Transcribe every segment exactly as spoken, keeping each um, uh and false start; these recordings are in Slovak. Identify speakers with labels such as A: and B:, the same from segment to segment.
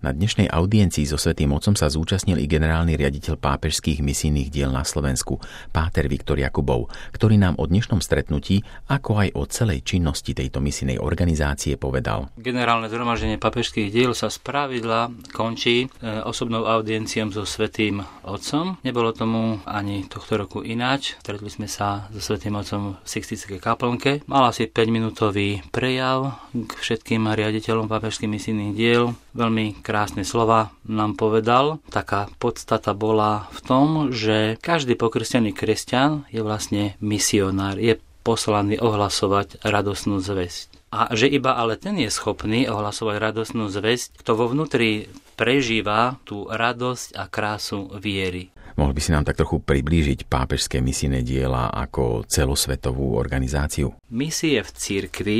A: Na dnešnej audiencii so Svätým Otcom sa zúčastnil i generálny riaditeľ pápežských misijných diel na Slovensku, páter Viktor Jakubov, ktorý nám o dnešnom stretnutí, ako aj o celej činnosti tejto misijnej organizácie povedal.
B: Generálne zhromaždenie pápežských diel sa spravidla končí osobnou audienciou so Svätým Otcom. Nebolo tomu ani tohto roku ináč. Stretli sme sa so Svätým Otcom v Sixtinskej kaplnke. Mal asi päťminútový prejav k všetkým riaditeľom pápežských misijných diel. Veľmi krásne slova nám povedal. Taká podstata bola v tom, že každý pokrstený kresťan je vlastne misionár, je poslaný ohlasovať radosnú zvesť. A že iba ale ten je schopný ohlasovať radosnú zvesť, kto vo vnútri prežíva tú radosť a krásu viery.
A: Mohol by si nám tak trochu priblížiť pápežské misijné diela ako celosvetovú organizáciu?
B: Misie v cirkvi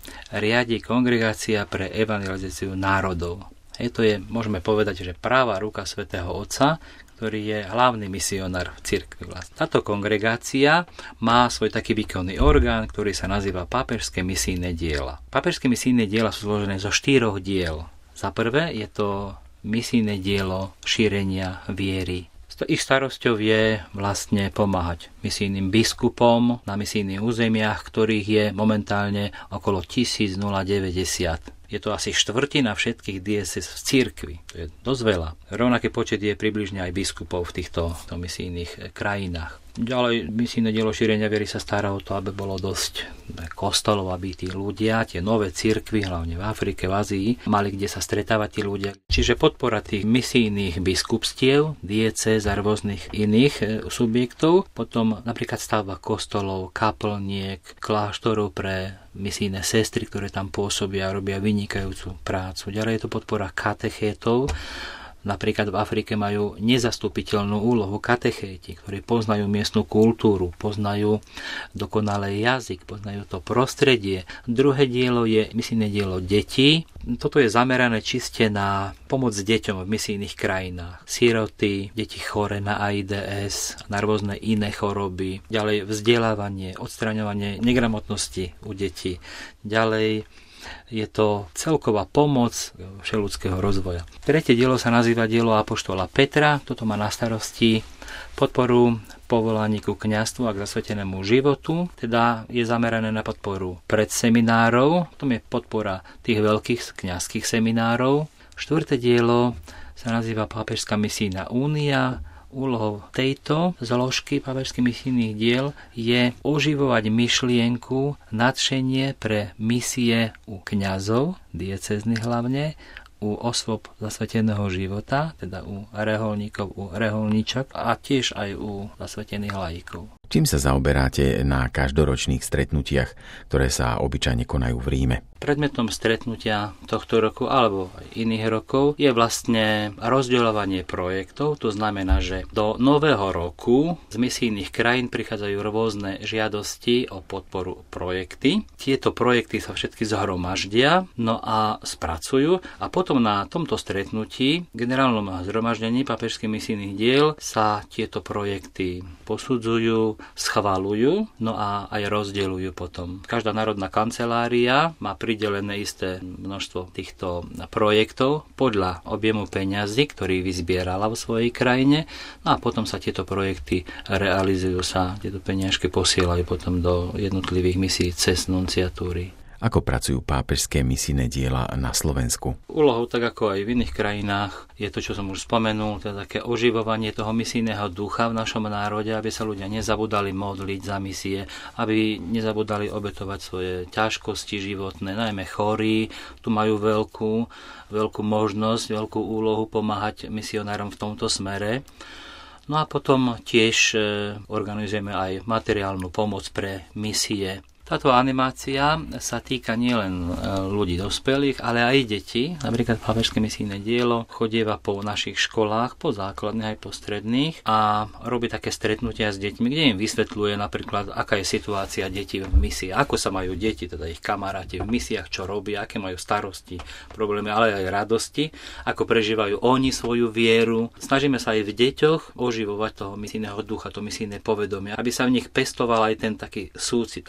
B: riadi Kongregácia pre evangelizáciu národov. Je to je, môžeme povedať, že práva ruka Svätého Otca, ktorý je hlavný misionár v cirkvi. Táto kongregácia má svoj taký výkonný orgán, ktorý sa nazýva Pápežské misijné diela. Pápežské misijné diela sú zložené zo štyroch diel. Za prvé je to misijné dielo šírenia viery. Ich starosťou je vlastne pomáhať misijným biskupom na misijných územiach, ktorých je momentálne okolo tisícdeväťdesiat. Je to asi štvrtina všetkých diecéz v cirkvi. To je dosť veľa. Rovnaký počet je približne aj biskupov v týchto misijných krajinách. Ďalej misijné dielo šírenia viery sa stará o to, aby bolo dosť kostolov, aby tí ľudia, tie nové cirkvi, hlavne v Afrike, v Ázii, mali kde sa stretávať tí ľudia. Čiže podpora tých misijných biskupstiev, diecéz a rôznych iných subjektov, potom napríklad stavba kostolov, kaplniek, kláštorov pre misijné sestry, ktoré tam pôsobia a robia vynikajúcu prácu. Ďalej je to podpora katechétov. Napríklad v Afrike majú nezastupiteľnú úlohu katechéti, ktorí poznajú miestnu kultúru, poznajú dokonalý jazyk, poznajú to prostredie. Druhé dielo je misijné dielo detí. Toto je zamerané čiste na pomoc deťom v misijných krajinách. Siroty, deti choré na AIDS, na rôzne iné choroby. Ďalej vzdelávanie, odstraňovanie negramotnosti u detí. Ďalej je to celková pomoc všeľudského rozvoja. Tretie dielo sa nazýva dielo apoštola Petra. Toto má na starosti podporu povolaní ku kňazstvu a k zasvetenému životu. Teda je zamerané na podporu predseminárov. Potom je podpora tých veľkých kňazských seminárov. Štvrté dielo sa nazýva Pápežská misijná únia. Úlohou tejto zložky pápežských misijných diel je oživovať myšlienku, nadšenie pre misie u kňazov, diecéznych hlavne, u osôb zasveteného života, teda u reholníkov, u reholníčok a tiež aj u zasvetených laikov.
A: Čím sa zaoberáte na každoročných stretnutiach, ktoré sa obyčajne konajú v Ríme?
B: Predmetom stretnutia tohto roku alebo aj iných rokov je vlastne rozdeľovanie projektov. To znamená, že do nového roku z misijných krajín prichádzajú rôzne žiadosti o podporu projekty. Tieto projekty sa všetky zhromaždia, no a spracujú a potom na tomto stretnutí, generálnom zhromaždení pápežských misijných diel, sa tieto projekty posudzujú, schvaľujú, no a aj rozdeľujú potom. Každá národná kancelária má pridelené isté množstvo týchto projektov podľa objemu peňazí, ktorý vyzbierala vo svojej krajine, no a potom sa tieto projekty realizujú, sa tieto peniažky posielajú potom do jednotlivých misií cez nunciatúry.
A: Ako pracujú pápežské misijné diela na Slovensku?
B: Úlohou, tak ako aj v iných krajinách, je to, čo som už spomenul, teda také oživovanie toho misijného ducha v našom národe, aby sa ľudia nezabudali modliť za misie, aby nezabudali obetovať svoje ťažkosti životné, najmä chorí, tu majú veľkú, veľkú možnosť, veľkú úlohu pomáhať misionárom v tomto smere. No a potom tiež organizujeme aj materiálnu pomoc pre misie. Táto animácia sa týka nielen ľudí dospelých, ale aj detí. Napríklad pápežské misijné dielo chodieva po našich školách, po základných aj po stredných a robí také stretnutia s deťmi, kde im vysvetľuje napríklad, aká je situácia detí v misii, ako sa majú deti, teda ich kamaráti v misiách, čo robia, aké majú starosti, problémy, ale aj radosti, ako prežívajú oni svoju vieru. Snažíme sa aj v deťoch oživovať toho misijného ducha, to misijné povedomie, aby sa v nich pestoval aj ten taký súcit, taká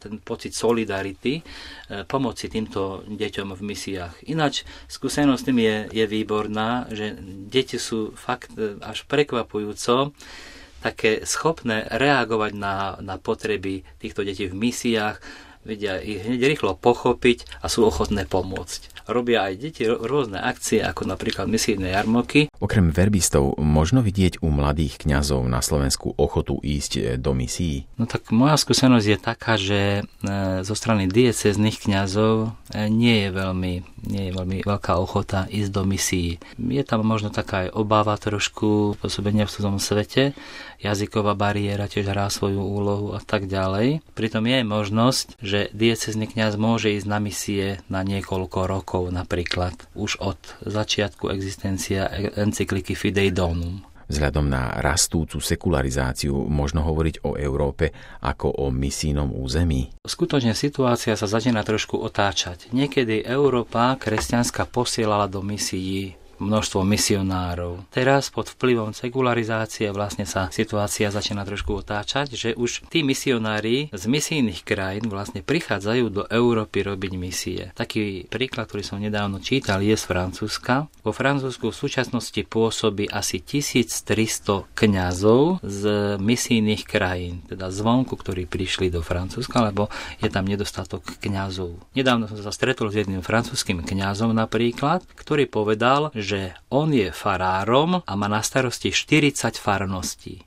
B: ten pocit solidarity, pomoci týmto deťom v misiách. Ináč skúsenosť tým je, je výborná, že deti sú fakt až prekvapujúco také schopné reagovať na, na potreby týchto detí v misiách, vedia ich hneď rýchlo pochopiť a sú ochotné pomôcť. Robia aj deti rôzne akcie, ako napríklad misijné jarmoky.
A: Okrem verbistov možno vidieť u mladých kňazov na Slovensku ochotu ísť do misií?
B: No tak moja skúsenosť je taká, že zo strany diecéznych kňazov nie je veľmi, nie je veľmi veľká ochota ísť do misií. Je tam možno taká aj obava trošku pôsobenia v cudzom svete, jazyková bariéra tiež hrá svoju úlohu a tak ďalej. Pritom je možnosť, že diecézny kňaz môže ísť na misie na niekoľko rokov, napríklad už od začiatku existencia encykliky Fidei Donum.
A: Vzhľadom na rastúcu sekularizáciu možno hovoriť o Európe ako o misijnom území?
B: Skutočne situácia sa začína trošku otáčať. Niekedy Európa kresťanská posielala do misií množstvo misionárov. Teraz pod vplyvom sekularizácie vlastne sa situácia začína trošku otáčať, že už tí misionári z misijných krajín vlastne prichádzajú do Európy robiť misie. Taký príklad, ktorý som nedávno čítal, je z Francúzska. Vo Francúzsku v súčasnosti pôsobí asi tisíctristo kňazov z misijných krajín, teda zvonku, ktorí prišli do Francúzska, lebo je tam nedostatok kňazov. Nedávno som sa stretol s jedným francúzskym kňazom napríklad, ktorý povedal, že on je farárom a má na starosti štyridsať farností.